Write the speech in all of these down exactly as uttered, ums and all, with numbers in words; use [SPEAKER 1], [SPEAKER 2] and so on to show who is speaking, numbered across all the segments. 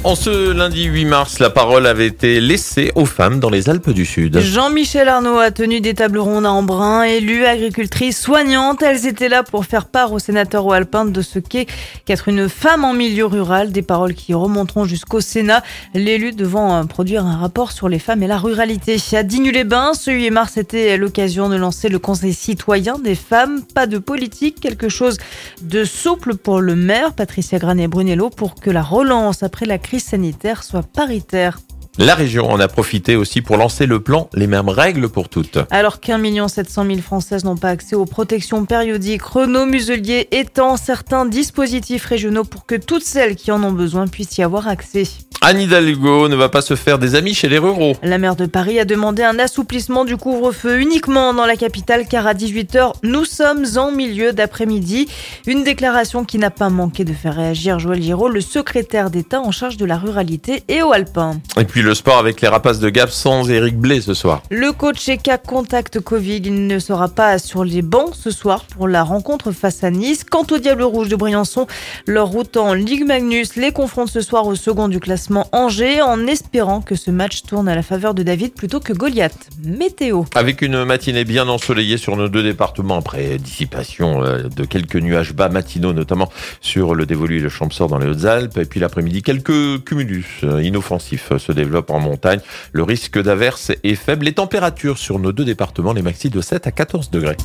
[SPEAKER 1] En ce lundi huit mars, la parole avait été laissée aux femmes dans les Alpes du Sud.
[SPEAKER 2] Jean-Michel Arnaud a tenu des tables rondes à Embrun, élue, agricultrice, soignante. Elles étaient là pour faire part aux sénateurs haut-alpins de ce qu'est qu'être une femme en milieu rural. Des paroles qui remonteront jusqu'au Sénat. L'élu devant produire un rapport sur les femmes et la ruralité. À Digne-les-Bains, ce huit mars était l'occasion de lancer le Conseil citoyen des femmes. Pas de politique, quelque chose de souple pour le maire, Patricia Granet-Brunello, pour que la relance après la crise sanitaire soit paritaire.
[SPEAKER 1] La région en a profité aussi pour lancer le plan Les mêmes règles pour toutes.
[SPEAKER 2] Alors qu'un million sept cent mille Françaises n'ont pas accès aux protections périodiques, Renaud Muselier étend certains dispositifs régionaux pour que toutes celles qui en ont besoin puissent y avoir accès.
[SPEAKER 1] Anne Hidalgo ne va pas se faire des amis chez les ruraux.
[SPEAKER 2] La maire de Paris a demandé un assouplissement du couvre-feu uniquement dans la capitale car à dix-huit heures, nous sommes en milieu d'après-midi. Une déclaration qui n'a pas manqué de faire réagir Joël Giraud, le secrétaire d'État en charge de la ruralité et au alpin.
[SPEAKER 1] Et puis le sport avec les Rapaces de Gap sans Éric Blais ce soir.
[SPEAKER 2] Le coach est cas contact Covid. Il ne sera pas sur les bancs ce soir pour la rencontre face à Nice. Quant aux Diables Rouges de Briançon, leur route en Ligue Magnus les confronte ce soir au second du classement Angers en espérant que ce match tourne à la faveur de David plutôt que Goliath. Météo.
[SPEAKER 1] Avec une matinée bien ensoleillée sur nos deux départements après dissipation de quelques nuages bas matinaux, notamment sur le Dévolu et le Champsaur dans les Hautes-Alpes. Et puis l'après-midi, quelques cumulus inoffensifs se développent en montagne. Le risque d'averse est faible. Les températures sur nos deux départements, les maxi de sept à quatorze degrés.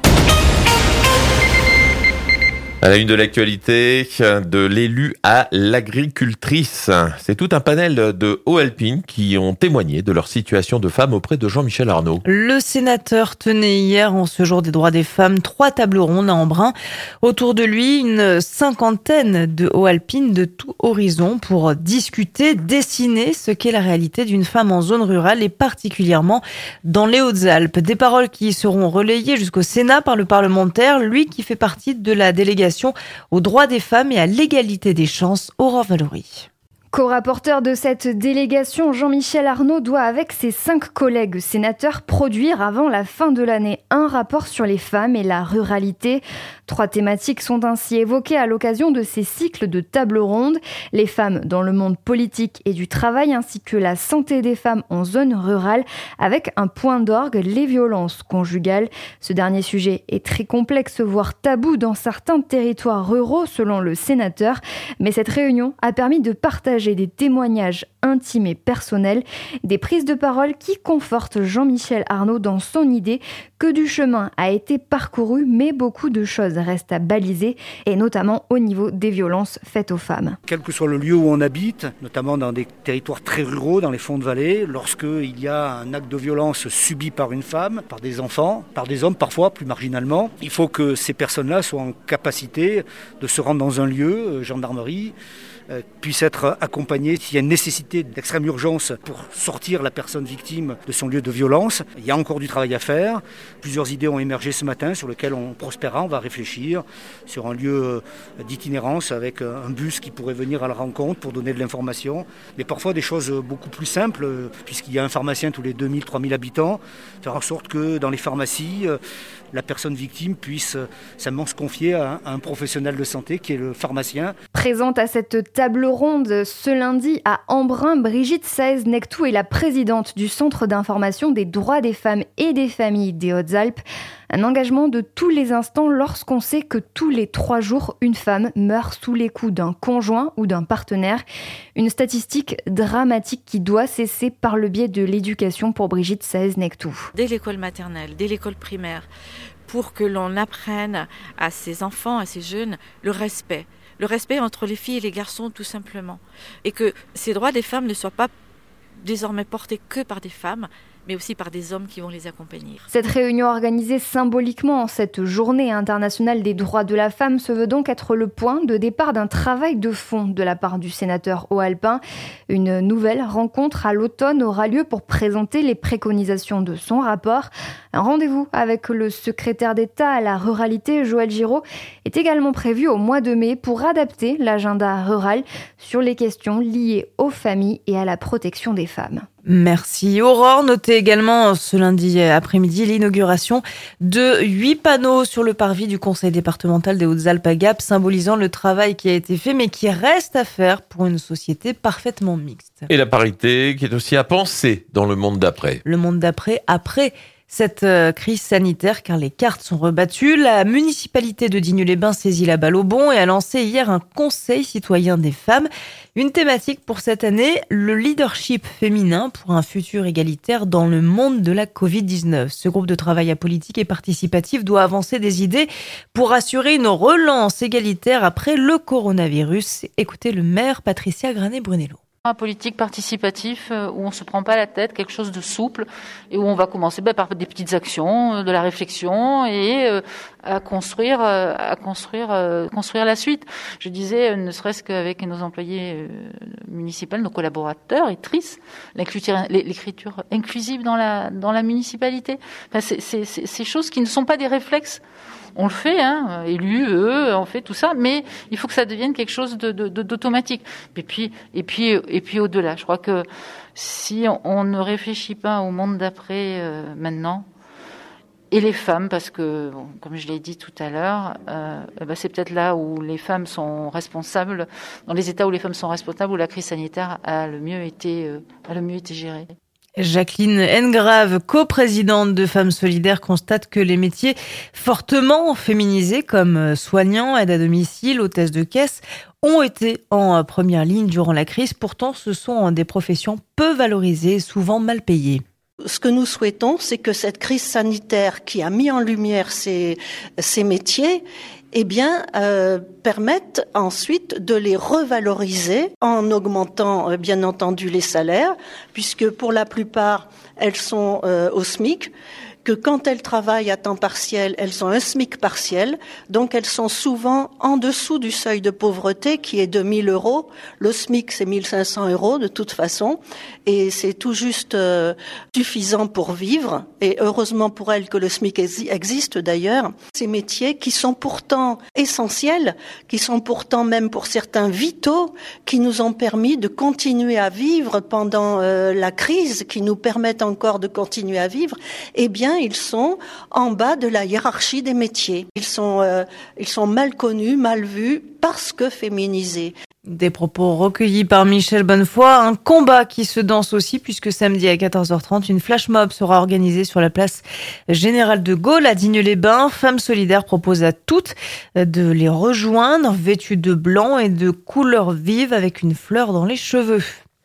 [SPEAKER 1] À la une de l'actualité, de l'élu à l'agricultrice. C'est tout un panel de haut-alpines qui ont témoigné de leur situation de femme auprès de Jean-Michel Arnaud.
[SPEAKER 2] Le sénateur tenait hier, en ce jour des droits des femmes, trois tables rondes à Embrun. Autour de lui, une cinquantaine de haut-alpines de tout horizon pour discuter, dessiner ce qu'est la réalité d'une femme en zone rurale et particulièrement dans les Hautes-Alpes. Des paroles qui seront relayées jusqu'au Sénat par le parlementaire, lui qui fait partie de la délégation aux droits des femmes et à l'égalité des chances, Aurore Valory.
[SPEAKER 3] Co-rapporteur de cette délégation, Jean-Michel Arnaud doit avec ses cinq collègues sénateurs produire avant la fin de l'année un rapport sur les femmes et la ruralité. Trois thématiques sont ainsi évoquées à l'occasion de ces cycles de table ronde. Les femmes dans le monde politique et du travail ainsi que la santé des femmes en zone rurale avec un point d'orgue, les violences conjugales. Ce dernier sujet est très complexe, voire tabou dans certains territoires ruraux selon le sénateur. Mais cette réunion a permis de partager des témoignages intimes et personnels, des prises de parole qui confortent Jean-Michel Arnaud dans son idée que du chemin a été parcouru, mais beaucoup de choses restent à baliser, et notamment au niveau des violences faites aux femmes.
[SPEAKER 4] Quel que soit le lieu où on habite, notamment dans des territoires très ruraux, dans les fonds de vallée, lorsqu'il y a un acte de violence subi par une femme, par des enfants, par des hommes parfois, plus marginalement, il faut que ces personnes-là soient en capacité de se rendre dans un lieu, euh, gendarmerie, euh, puissent être accompagnées s'il y a une nécessité d'extrême urgence pour sortir la personne victime de son lieu de violence. Il y a encore du travail à faire. Plusieurs idées ont émergé ce matin sur lesquelles on prospérera, on va réfléchir sur un lieu d'itinérance avec un bus qui pourrait venir à la rencontre pour donner de l'information. Mais parfois des choses beaucoup plus simples, puisqu'il y a un pharmacien tous les deux mille à trois mille habitants, faire en sorte que dans les pharmacies, la personne victime puisse simplement se confier à un professionnel de santé qui est le pharmacien.
[SPEAKER 3] Présente à cette table ronde ce lundi à Embrun, Brigitte Saez-Nectou est la présidente du Centre d'information des droits des femmes et des familles des Hautes-Alpes. Un engagement de tous les instants lorsqu'on sait que tous les trois jours, une femme meurt sous les coups d'un conjoint ou d'un partenaire. Une statistique dramatique qui doit cesser par le biais de l'éducation pour Brigitte Saez-Nectou.
[SPEAKER 5] Dès l'école maternelle, dès l'école primaire, pour que l'on apprenne à ces enfants, à ces jeunes, le respect. Le respect entre les filles et les garçons, tout simplement. Et que ces droits des femmes ne soient pas désormais portés que par des femmes, mais aussi par des hommes qui vont les accompagner.
[SPEAKER 3] Cette réunion organisée symboliquement en cette journée internationale des droits de la femme se veut donc être le point de départ d'un travail de fond de la part du sénateur haut-alpin. Une nouvelle rencontre à l'automne aura lieu pour présenter les préconisations de son rapport. Un rendez-vous avec le secrétaire d'État à la ruralité, Joël Giraud, est également prévu au mois de mai pour adapter l'agenda rural sur les questions liées aux familles et à la protection des femmes.
[SPEAKER 2] Merci Aurore. Notez également ce lundi après-midi l'inauguration de huit panneaux sur le parvis du conseil départemental des Hautes-Alpes à Gap, symbolisant le travail qui a été fait mais qui reste à faire pour une société parfaitement mixte.
[SPEAKER 1] Et la parité qui est aussi à penser dans le monde d'après.
[SPEAKER 2] Le monde d'après, après cette crise sanitaire, car les cartes sont rebattues. La municipalité de Digne-les-Bains saisit la balle au bon et a lancé hier un conseil citoyen des femmes. Une thématique pour cette année, le leadership féminin pour un futur égalitaire dans le monde de la covid dix-neuf. Ce groupe de travail apolitique et participatif doit avancer des idées pour assurer une relance égalitaire après le coronavirus. Écoutez le maire Patricia Granet-Brunello.
[SPEAKER 6] Un politique participatif où on ne se prend pas la tête, quelque chose de souple et où on va commencer bah, par des petites actions, de la réflexion et euh, à construire, euh, à construire, euh, construire la suite. Je disais, euh, ne serait-ce qu'avec nos employés euh, municipaux, nos collaborateurs, et trices, l'écriture, l'écriture inclusive dans la dans la municipalité. Enfin, c'est, c'est, c'est ces choses qui ne sont pas des réflexes. On le fait, hein, élus, eux, on fait tout ça, mais il faut que ça devienne quelque chose de, de, de, d'automatique. Et puis, et puis, et puis au-delà, je crois que si on, on ne réfléchit pas au monde d'après euh, maintenant, et les femmes, parce que, bon, comme je l'ai dit tout à l'heure, euh, bah c'est peut-être là où les femmes sont responsables, dans les États où les femmes sont responsables, où la crise sanitaire a le mieux été, euh, a le mieux été gérée.
[SPEAKER 2] Jacqueline Engrave, coprésidente de Femmes Solidaires, constate que les métiers fortement féminisés comme soignants, aide à domicile, hôtesse de caisse ont été en première ligne durant la crise. Pourtant, ce sont des professions peu valorisées et souvent mal payées.
[SPEAKER 7] Ce que nous souhaitons, c'est que cette crise sanitaire qui a mis en lumière ces, ces métiers, eh bien, euh, permettent ensuite de les revaloriser en augmentant, euh, bien entendu, les salaires, puisque pour la plupart, elles sont euh, au SMIC, que quand elles travaillent à temps partiel, elles ont un SMIC partiel, donc elles sont souvent en dessous du seuil de pauvreté qui est de mille euros. Le SMIC, c'est mille cinq cents euros de toute façon, et c'est tout juste euh, suffisant pour vivre, et heureusement pour elles que le SMIC existe d'ailleurs. Ces métiers qui sont pourtant essentiels, qui sont pourtant même pour certains vitaux, qui nous ont permis de continuer à vivre pendant euh, la crise, qui nous permettent encore de continuer à vivre, eh bien, ils sont en bas de la hiérarchie des métiers. Ils sont, euh, ils sont mal connus, mal vus, parce que féminisés.
[SPEAKER 2] Des propos recueillis par Michel Bonnefoy, un combat qui se danse aussi puisque samedi à quatorze heures trente, une flash mob sera organisée sur la place Général de Gaulle à Digne-les-Bains. Femmes Solidaires propose à toutes de les rejoindre, vêtues de blanc et de couleurs vives avec une fleur dans les cheveux.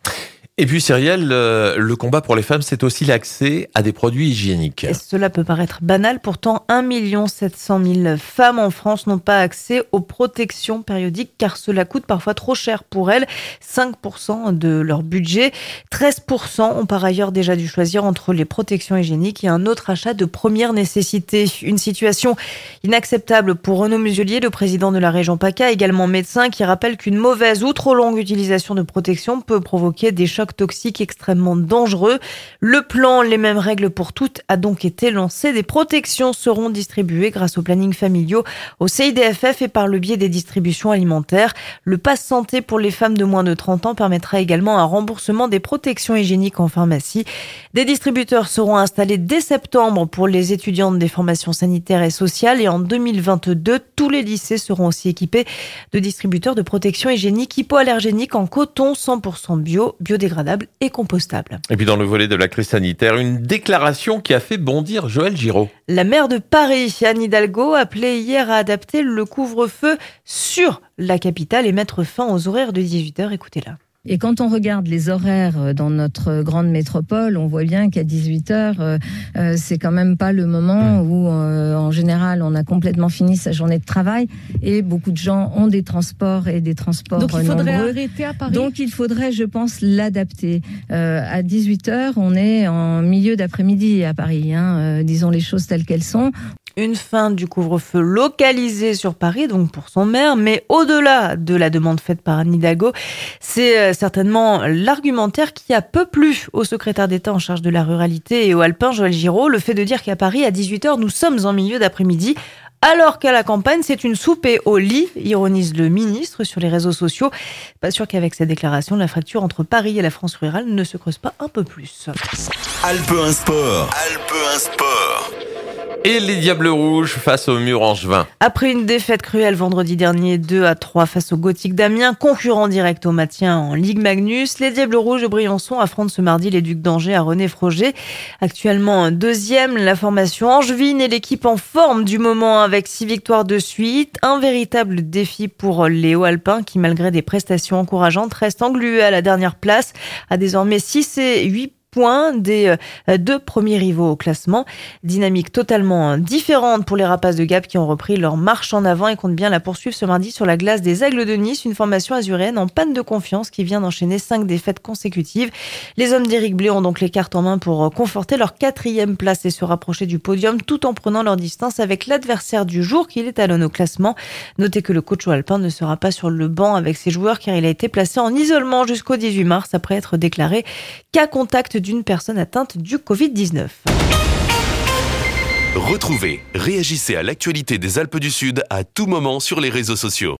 [SPEAKER 1] Et puis Cyrielle, euh, le combat pour les femmes, c'est aussi l'accès à des produits hygiéniques.
[SPEAKER 2] Et cela peut paraître banal, pourtant un million sept cent mille femmes en France n'ont pas accès aux protections périodiques car cela coûte parfois trop cher pour elles, cinq pour cent de leur budget. treize pour cent ont par ailleurs déjà dû choisir entre les protections hygiéniques et un autre achat de première nécessité. Une situation inacceptable pour Renaud Muselier, le président de la région PACA, également médecin, qui rappelle qu'une mauvaise ou trop longue utilisation de protection peut provoquer des chocs toxiques extrêmement dangereux. Le plan Les mêmes règles pour toutes a donc été lancé. Des protections seront distribuées grâce aux plannings familiaux, au C I D F F et par le biais des distributions alimentaires. Le pass santé pour les femmes de moins de trente ans permettra également un remboursement des protections hygiéniques en pharmacie. Des distributeurs seront installés dès septembre pour les étudiantes des formations sanitaires et sociales et en deux mille vingt-deux, tous les lycées seront aussi équipés de distributeurs de protection hygiénique hypoallergénique en coton cent pour cent bio, biodégradable et compostable.
[SPEAKER 1] Et puis dans le volet de la crise sanitaire, une déclaration qui a fait bondir Joël Giraud.
[SPEAKER 2] La maire de Paris, Anne Hidalgo, appelait hier à adapter le couvre-feu sur la capitale et mettre fin aux horaires de dix-huit heures. Écoutez-la.
[SPEAKER 8] Et quand on regarde les horaires dans notre grande métropole, on voit bien qu'à dix-huit heures, euh, euh, c'est quand même pas le moment où, euh, en général, on a complètement fini sa journée de travail et beaucoup de gens ont des transports et des transports nombreux. Donc il faudrait nombreux. arrêter à Paris. Donc il faudrait, je pense, l'adapter. Euh, à dix-huit heures, on est en milieu d'après-midi à Paris, hein, euh, disons les choses telles qu'elles sont.
[SPEAKER 2] Une fin du couvre-feu localisé sur Paris, donc pour son maire, mais au-delà de la demande faite par Anne Hidalgo, c'est certainement l'argumentaire qui a peu plu au secrétaire d'État en charge de la ruralité et au alpin, Joël Giraud, le fait de dire qu'à Paris, à dix-huit heures, nous sommes en milieu d'après-midi, alors qu'à la campagne, c'est une soupe et au lit, ironise le ministre sur les réseaux sociaux. Pas sûr qu'avec cette déclaration, la fracture entre Paris et la France rurale ne se creuse pas un peu plus.
[SPEAKER 9] Alpe un Sport. Alpe un Sport.
[SPEAKER 1] Et les Diables Rouges face au Mur Angevin.
[SPEAKER 2] Après une défaite cruelle vendredi dernier, deux à trois face au Gothique d'Amiens, concurrent direct au maintien en Ligue Magnus, les Diables Rouges de Briançon affrontent ce mardi les Ducs d'Angers à René-Froger. Actuellement deuxième, la formation angevine est l'équipe en forme du moment avec six victoires de suite. Un véritable défi pour les Hauts-Alpins qui, malgré des prestations encourageantes, restent englués à la dernière place, à désormais six et huit points des deux premiers rivaux au classement. Dynamique totalement différente pour les Rapaces de Gap qui ont repris leur marche en avant et comptent bien la poursuivre ce mardi sur la glace des Aigles de Nice, une formation azuréenne en panne de confiance qui vient d'enchaîner cinq défaites consécutives. Les hommes d'Éric Blé ont donc les cartes en main pour conforter leur quatrième place et se rapprocher du podium tout en prenant leur distance avec l'adversaire du jour qui les talonne au classement. Notez que le coach alpin ne sera pas sur le banc avec ses joueurs car il a été placé en isolement jusqu'au dix-huit mars après être déclaré cas contact d'une personne atteinte du covid dix-neuf.
[SPEAKER 9] Retrouvez, réagissez à l'actualité des Alpes du Sud à tout moment sur les réseaux sociaux.